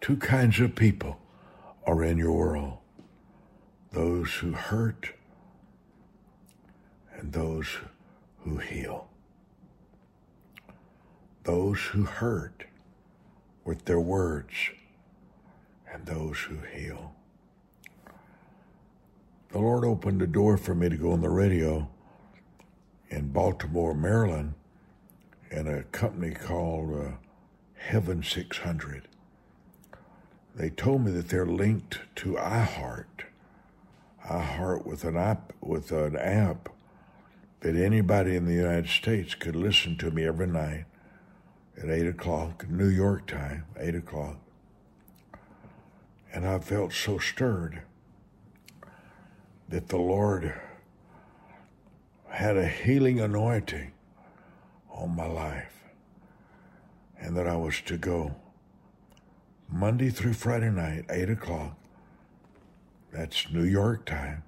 Two kinds of people are in your world. Those who hurt and those who heal. Those who hurt with their words and those who heal. The Lord opened the door for me to go on the radio in Baltimore, Maryland, in a company called Heaven 600. They told me that they're linked to iHeart with an app that anybody in the United States could listen to me every night at 8 o'clock, New York time, 8 o'clock. And I felt so stirred that the Lord had a healing anointing on my life, and that I was to go Monday through Friday night, 8 o'clock, that's New York time,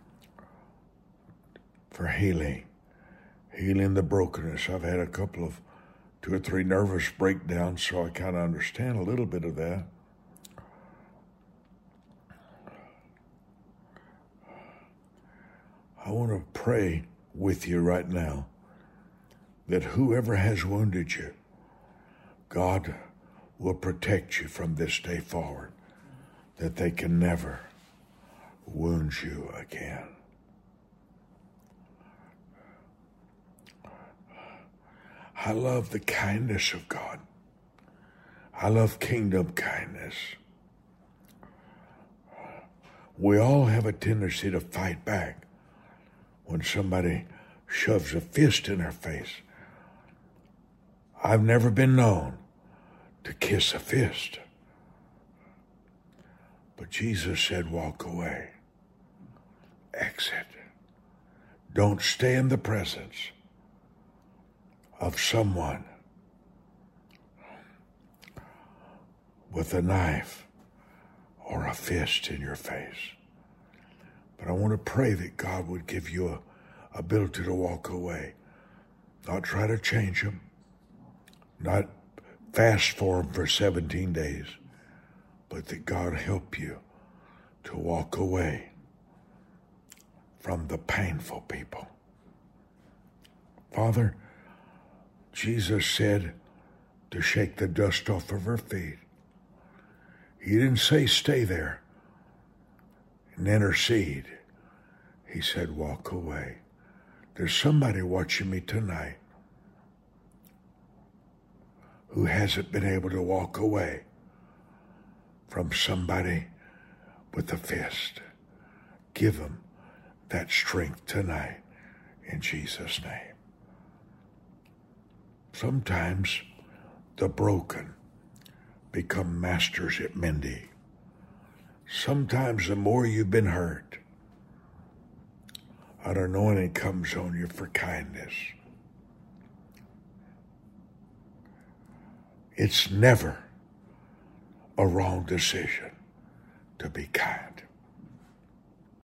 for healing the brokenness. I've had two or three nervous breakdowns, so I kind of understand a little bit of that. I want to pray with you right now that whoever has wounded you, God will protect you from this day forward, that they can never wound you again. I love the kindness of God. I love kingdom kindness. We all have a tendency to fight back when somebody shoves a fist in our face. I've never been known to kiss a fist. But Jesus said, walk away. Exit. Don't stay in the presence of someone with a knife or a fist in your face. But I want to pray that God would give you a ability to walk away. Not try to change them. Not fast for them for 17 days. But that God help you to walk away from the painful people. Father, Jesus said to shake the dust off of her feet. He didn't say stay there and intercede. He said walk away. There's somebody watching me tonight who hasn't been able to walk away from somebody with a fist. Give them that strength tonight in Jesus' name. Sometimes the broken become masters at mending. Sometimes the more you've been hurt, an anointing comes on you for kindness. It's never a wrong decision to be kind.